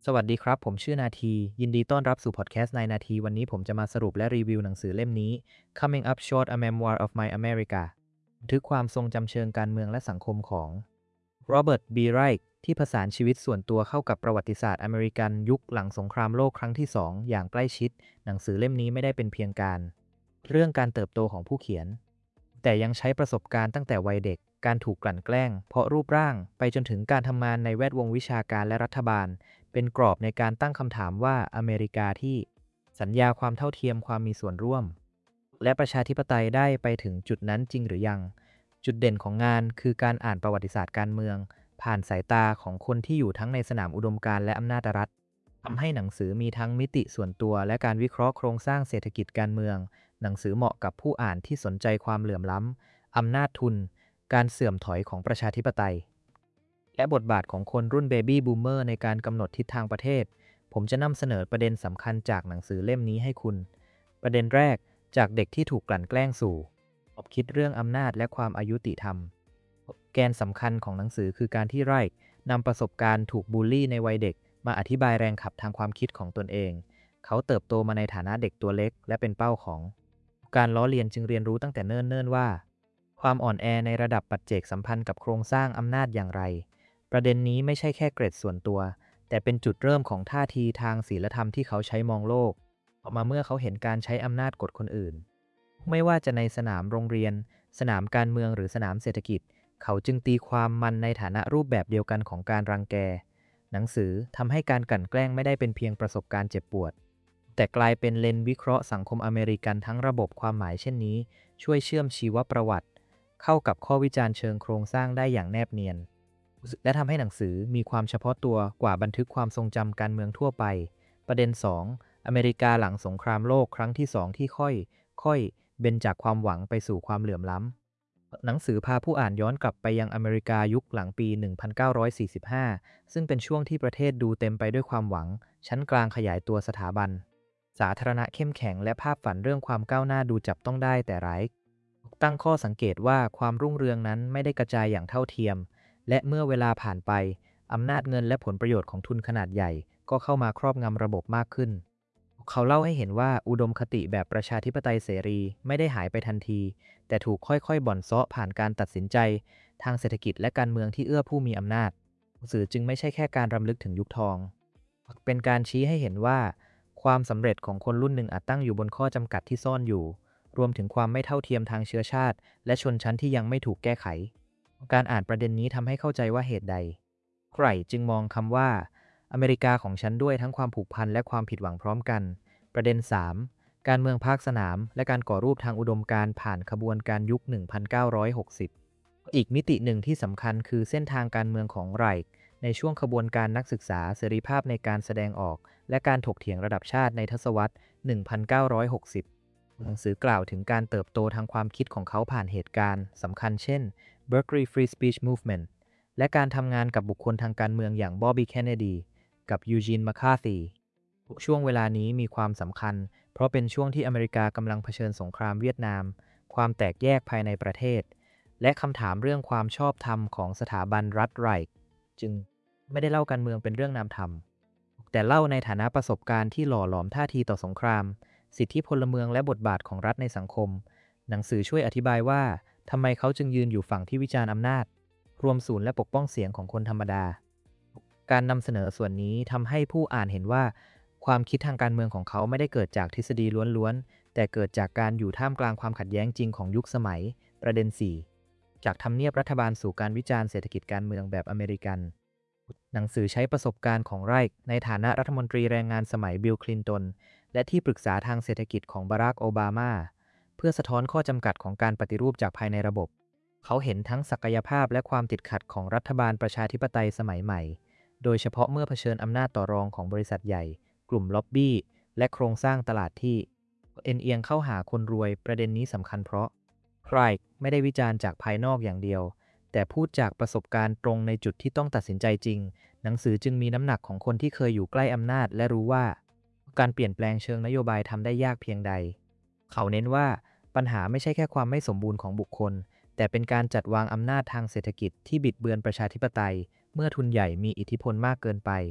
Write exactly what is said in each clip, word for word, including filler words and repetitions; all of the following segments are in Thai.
สวัสดีครับผมชื่อนาทียินดีต้อนรับสู่พอดแคสต์ในนาทีวันนี้ผมจะมาสรุปและรีวิวหนังสือเล่มนี้ Coming Up Short A Memoir of My America บันทึกความทรงจำเชิงการเมืองและสังคมของโรเบิร์ตบีไรท์ที่ผสานชีวิตส่วนตัวเข้ากับประวัติศาสตร์อเมริกันยุคหลังสงครามโลกครั้งที่สองอย่างใกล้ชิดหนังสือเล่มนี้ไม่ได้เป็นเพียงการเรื่องการเติบโตของผู้เขียนแต่ยังใช้ประสบการณ์ตั้งแต่วัยเด็กการถูกกลั่นแกล้งเพราะรูปร่างไปจนถึงการทำงานในแวดวงวิชาการและรัฐบาล เป็นกรอบในการตั้งคำถามว่าอเมริกาที่สัญญาความเท่าเทียมความมีส่วนร่วมและประชาธิปไตยได้ไปถึงจุดนั้นจริงหรือยังจุดเด่นของงานคือการอ่านประวัติศาสตร์การเมืองผ่านสายตาของคนที่อยู่ทั้งในสนามอุดมการณ์และอำนาจรัฐทำให้หนังสือมีทั้งมิติส่วนตัวและการวิเคราะห์โครงสร้างเศรษฐกิจการเมืองหนังสือเหมาะกับผู้อ่านที่สนใจความเหลื่อมล้ำอำนาจทุนการเสื่อมถอยของประชาธิปไตย และบทบาทของคนรุ่นเบบี้บูมเมอร์ในการกำหนดทิศทางประเทศ ผมจะนำเสนอประเด็นสำคัญจากหนังสือเล่มนี้ให้คุณ ประเด็นแรกจากเด็กที่ถูกกลั่นแกล้งสู่อบคิดเรื่องอำนาจและความอายุติธรรม แกนสำคัญของหนังสือคือการที่ไรท์นำประสบการณ์ถูกบูลลี่ในวัยเด็กมาอธิบายแรงขับทางความคิดของตนเอง เขาเติบโตมาในฐานะเด็กตัวเล็กและเป็นเป้าของการล้อเลียนจึงเรียนรู้ตั้งแต่เนิ่นๆว่าความอ่อนแอในระดับปัจเจกสัมพันธ์กับโครงสร้างอำนาจอย่างไร ประเด็นนี้ไม่ใช่แค่เกร็ดส่วนตัวแต่เป็นจุดเริ่มของท่าทีทางศีลธรรมที่เขาใช้มองโลกออกมาเมื่อเขาเห็นการใช้อำนาจกดคนอื่นไม่ว่าจะในสนามโรงเรียนสนามการเมืองหรือสนามเศรษฐกิจเขาจึงตีความมันในฐานะรูปแบบเดียวกันของการรังแกหนังสือทำให้การกลั่นแกล้งไม่ได้เป็นเพียงประสบการณ์เจ็บปวดแต่กลายเป็นเลนส์วิเคราะห์สังคมอเมริกันทั้งระบบความหมายเช่นนี้ช่วยเชื่อมชีวประวัติเข้ากับข้อวิจารณ์เชิงโครงสร้างได้อย่างแนบเนียน และทำให้หนังสือมีความเฉพาะตัวกว่าบันทึกความทรงจำการเมืองทั่วไป ประเด็น สอง อเมริกาหลังสงครามโลกครั้งที่ สอง ที่ค่อยค่อยเบนจากความหวังไปสู่ความเหลื่อมล้ำ หนังสือพาผู้อ่านย้อนกลับไปยังอเมริกายุคหลังปี หนึ่งพันเก้าร้อยสี่สิบห้า ซึ่งเป็นช่วงที่ประเทศดูเต็มไปด้วยความหวัง ชั้นกลางขยายตัวสถาบัน สาธารณะเข้มแข็งและภาพฝันเรื่องความก้าวหน้าดูจับต้องได้แต่ไร้ตั้งข้อสังเกตว่าความรุ่งเรืองนั้นไม่ได้กระจายอย่างเท่าเทียม และเมื่อเวลาผ่านไปอำนาจเงินและผลประโยชน์ของทุนขนาดใหญ่ก็เข้ามาครอบงำระบบมากขึ้น เขาเล่าให้เห็นว่าอุดมคติแบบประชาธิปไตยเสรีไม่ได้หายไปทันที แต่ถูกค่อยๆบ่อนเซาะผ่านการตัดสินใจทางเศรษฐกิจและการเมืองที่เอื้อผู้มีอำนาจสื่อจึงไม่ใช่แค่การรำลึกถึงยุคทอง เป็นการชี้ให้เห็นว่าความสำเร็จของคนรุ่นหนึ่งอาจตั้งอยู่บนข้อจำกัดที่ซ่อนอยู่ รวมถึงความไม่เท่าเทียมทางเชื้อชาติและชนชั้นที่ยังไม่ถูกแก้ไข การอ่านประเด็นนี้ทำให้เข้าใจว่าเหตุใดใครจึงมองคำว่าอเมริกาของฉันด้วยทั้งความผูกพันและความผิดหวังพร้อมกัน ประเด็น สาม การเมืองภาคสนามและการก่อรูปทางอุดมการณ์ผ่านขบวนการยุค หนึ่งพันเก้าร้อยหกสิบ อีกมิติหนึ่งที่สำคัญคือเส้นทางการเมืองของไรค์ในช่วงขบวนการนักศึกษาเสรีภาพในการแสดงออกและการถกเถียงระดับชาติในทศวรรษ หนึ่งพันเก้าร้อยหกสิบ หนังสือกล่าวถึงการเติบโตทางความคิดของเขาผ่านเหตุการณ์สำคัญเช่น Berkeley Free Speech Movement และการทำงานกับบุคคลทางการเมืองอย่าง Bobby Kennedy กับ Eugene McCarthy ช่วงเวลานี้มีความสำคัญเพราะเป็นช่วงที่อเมริกากำลังเผชิญสงครามเวียดนามความแตกแยกภายในประเทศและคำถามเรื่องความชอบธรรมของสถาบันรัฐไรค์จึงไม่ได้เล่าการเมืองเป็นเรื่องนามธรรมแต่เล่าในฐานะประสบการณ์ที่หล่อหลอมท่าทีต่อสงครามสิทธิพลเมืองและบทบาทของรัฐในสังคมหนังสือช่วยอธิบายว่าทำไมเขาจึงยืนอยู่ฝั่งที่วิจารณ์อำนาจรวมศูนย์และปกป้องเสียงของคนธรรมดาการนำเสนอส่วนนี้ทำให้ผู้อ่านเห็นว่าความคิดทางการเมืองของเขาไม่ได้เกิดจากทฤษฎีล้วนๆแต่เกิดจากการอยู่ท่ามกลางความขัดแย้งจริงของยุคสมัยประเด็น สี่ จากทำเนียบรัฐบาลสู่การวิจารณ์เศรษฐกิจการเมืองแบบอเมริกันหนังสือใช้ประสบการณ์ของไรค์ในฐานะรัฐมนตรีแรงงานสมัยบิลคลินตันและที่ปรึกษาทางเศรษฐกิจของบารักโอบามาเพื่อสะท้อนข้อจำกัดของการปฏิรูปจากภายในระบบเขาเห็นทั้งศักยภาพและความติดขัดของรัฐบาลประชาธิปไตยสมัยใหม่โดยเฉพาะเมื่อเผชิญอำนาจต่อรองของบริษัทใหญ่กลุ่มล็อบบี้และโครงสร้างตลาดที่เอ็นเอียงเข้าหาคนรวยประเด็นนี้สำคัญเพราะไรค์ไม่ได้วิจารณ์จากภายนอกอย่างเดียวแต่พูดจากประสบการณ์ตรงในจุดที่ต้องตัดสินใจจริงหนังสือจึงมีน้ำหนักของคนที่เคยอยู่ใกล้อำนาจและรู้ว่าการเปลี่ยนแปลงเชิงนโยบายทำได้ยากเพียงใดเขาเน้นว่าปัญหาไม่ใช่แค่ความไม่สมบูรณ์ของบุคคลแต่เป็นการจัดวางอำนาจทางเศรษฐกิจที่บิดเบือนประชาธิปไตยเมื่อทุนใหญ่มีอิทธิพลมากเกินไป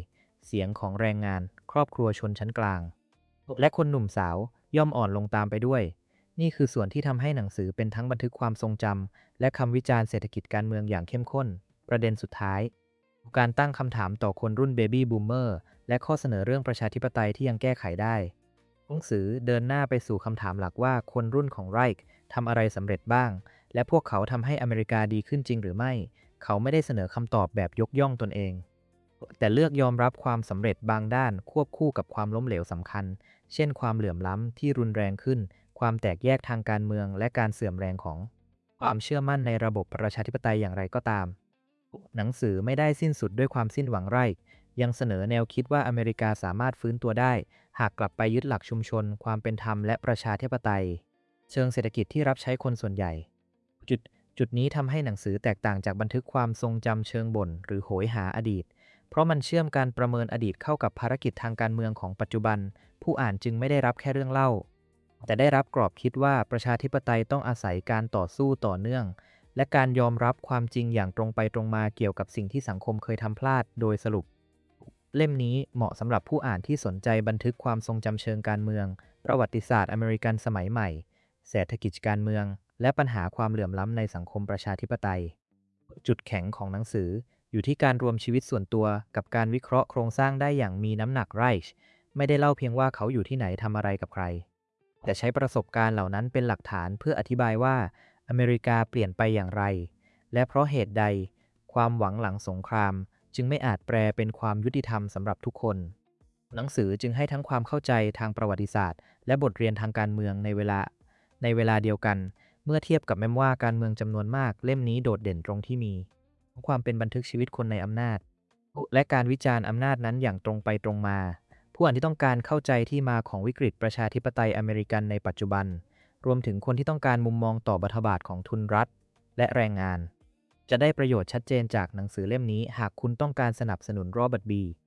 เสียงของแรงงานครอบครัวชนชั้นกลางและคนหนุ่มสาวย่อมอ่อนลงตามไปด้วยนี่คือส่วนที่ทำให้หนังสือเป็นทั้งบันทึกความทรงจำและคำวิจารณ์เศรษฐกิจการเมืองอย่างเข้มข้นประเด็นสุดท้ายการตั้งคำถามต่อคนรุ่นเบบี้บูมเมอร์และข้อเสนอเรื่องประชาธิปไตยที่ยังแก้ไขได้หนังสือเดินหน้าไปสู่คำถามหลักว่าคนรุ่นของไรค์ทำอะไรสำเร็จบ้างและพวกเขาทำให้อเมริกาดีขึ้นจริงหรือไม่เขาไม่ได้เสนอคำตอบแบบยกย่องตนเองแต่เลือกยอมรับความสำเร็จบางด้านควบคู่กับความล้มเหลวสำคัญเช่นความเหลื่อมล้ำที่รุนแรงขึ้นความแตกแยกทางการเมืองและการเสื่อมแรงของความเชื่อมั่นในระบบประชาธิปไตยอย่างไรก็ตามหนังสือไม่ได้สิ้นสุดด้วยความสิ้นหวังไรค์ยังเสนอแนวคิดว่าอเมริกาสามารถฟื้นตัวได้หากกลับไปยึดหลักชุมชนความเป็นธรรมและประชาธิปไตยเชิงเศรษฐกิจที่รับใช้คนส่วนใหญ่จุดจุดนี้ทำให้หนังสือแตกต่างจากบันทึกความทรงจำเชิงบ่นหรือโหยหาอดีตเพราะมันเชื่อมการประเมินอดีตเข้ากับภารกิจทางการเมืองของปัจจุบันผู้อ่านจึงไม่ได้รับแค่เรื่องเล่าแต่ได้รับกรอบคิดว่าประชาธิปไตยต้องอาศัยการต่อสู้ต่อเนื่องและการยอมรับความจริงอย่างตรงไปตรงมาเกี่ยวกับสิ่งที่สังคมเคยทำพลาดโดยสรุปเล่มนี้เหมาะสำหรับผู้อ่านที่สนใจบันทึกความทรงจำเชิงการเมืองประวัติศาสตร์อเมริกันสมัยใหม่เศรษฐกิจการเมืองและปัญหาความเหลื่อมล้ำในสังคมประชาธิปไตยจุดแข็งของหนังสืออยู่ที่การรวมชีวิตส่วนตัวกับการวิเคราะห์โครงสร้างได้อย่างมีน้ำหนักไรช์ไม่ได้เล่าเพียงว่าเขาอยู่ที่ไหนทำอะไรกับใครแต่ใช้ประสบการณ์เหล่านั้นเป็นหลักฐานเพื่ออธิบายว่าอเมริกาเปลี่ยนไปอย่างไรและเพราะเหตุใดความหวังหลังสงครามจึงไม่อาจแปลเป็นความยุติธรรมสำหรับทุกคนหนังสือจึงให้ทั้งความเข้าใจทางประวัติศาสตร์และบทเรียนทางการเมืองในเวลาในเวลาเดียวกันเมื่อเทียบกับแม้ว่าการเมืองจำนวนมากเล่มนี้โดดเด่นตรงที่มีความเป็นบันทึกชีวิตคนในอำนาจและการวิจารณ์อำนาจนั้นอย่างตรงไปตรงมาผู้อ่านที่ต้องการเข้าใจที่มาของวิกฤตประชาธิปไตยอเมริกันในปัจจุบันรวมถึงคนที่ต้องการมุมมองต่อรัฐบาลของทุนรัฐและแรงงานจะได้ประโยชน์ชัดเจนจากหนังสือเล่มนี้หากคุณต้องการสนับสนุนโรเบิร์ต บี